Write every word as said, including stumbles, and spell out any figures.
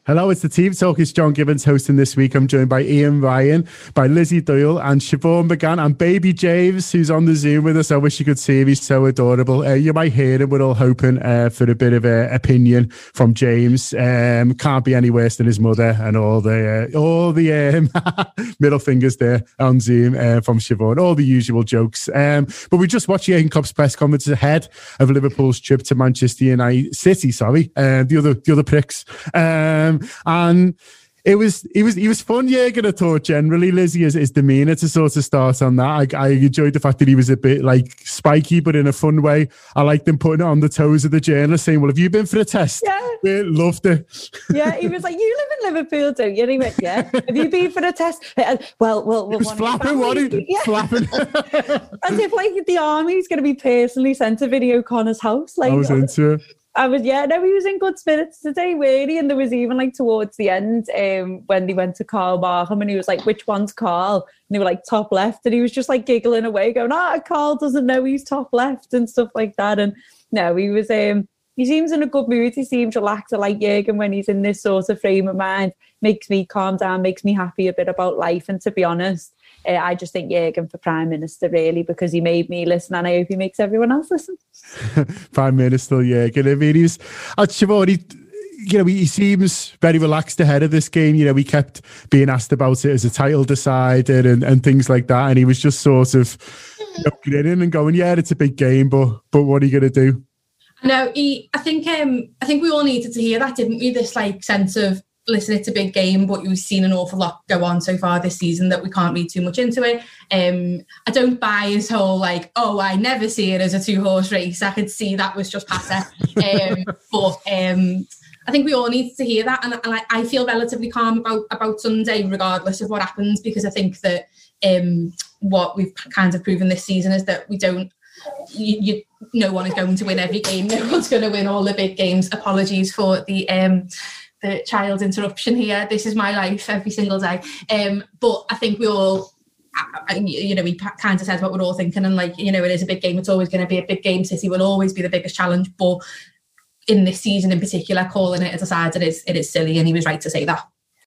Hello, it's the Team Talk. It's John Gibbons hosting this week. I'm joined by Ian Ryan, by Lizzie Doyle and Siobhan McGann and baby James, who's on the Zoom with us. I wish you could see him. He's so adorable. Uh, you might hear him. We're all hoping uh, for a bit of uh, opinion from James. Um, can't be any worse than his mother and all the uh, all the um, middle fingers there on Zoom uh, from Siobhan. All the usual jokes. Um, but we just watched Jurgen Klopp's press conference ahead of Liverpool's trip to Manchester United City. Sorry, uh, the other the other pricks. Um, And it was, he was, he was fun. Yeah, going to talk generally. Lizzie, his, his demeanour to sort of start on that. I, I enjoyed the fact that he was a bit like spiky, but in a fun way. I liked him putting it on the toes of the journalist, saying, "Well, have you been for a test?" Yeah, we loved it. Yeah, he was like, "You live in Liverpool, don't you?" And he went, "Yeah." "Have you been for a test?" Uh, well, well, he was flapping, what he yeah. flapping, as if like the army's going to be personally sent to Video Connor's house. Like I was into it. I was, yeah, no, he was in good spirits today, really. And there was even like towards the end um, when they went to Carl Barham and he was like, "Which one's Carl?" And they were like, "Top left." And he was just like giggling away, going, "Ah, Carl doesn't know he's top left," and stuff like that. And no, he was, um, he seems in a good mood. He seems relaxed. I like Jurgen when he's in this sort of frame of mind. Makes me calm down, makes me happy a bit about life. And to be honest, Uh, I just think Jurgen for Prime Minister, really, because he made me listen and I hope he makes everyone else listen. Prime Minister Jurgen. I mean, he's, uh, Siobhan, he, you know, he seems very relaxed ahead of this game. You know, he kept being asked about it as a title decider and, and things like that. And he was just sort of you know, grinning and going, "Yeah, it's a big game, but but what are you going to do?" No, he, I think um, I think we all needed to hear that, didn't we? This like sense of, listen, it's a big game, but you've seen an awful lot go on so far this season that we can't read too much into it. Um, I don't buy his whole like, "Oh, I never see it as a two-horse race." I could see that was just passive. um, but um, I think we all need to hear that. And, and I, I feel relatively calm about, about Sunday, regardless of what happens, because I think that um, what we've kind of proven this season is that we don't, you, you no one is going to win every game. No one's going to win all the big games. Apologies for the... Um, the child interruption here. This is my life every single day. Um, but I think we all, you know, we kind of said what we're all thinking, and like, you know, it is a big game. It's always going to be a big game. City will always be the biggest challenge. But in this season in particular, calling it a decider, it is, it is silly, and he was right to say that.